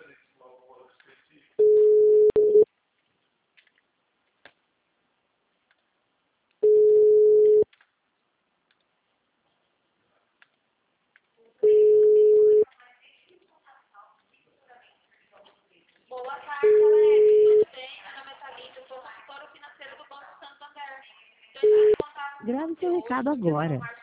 Boa tarde, Alex. Tudo bem? Meu nome é Thalita, eu sou consultora financeira do Banco Santander. Estou entrando em contato com Grave você seu hoje, recado no dia agora. São Martin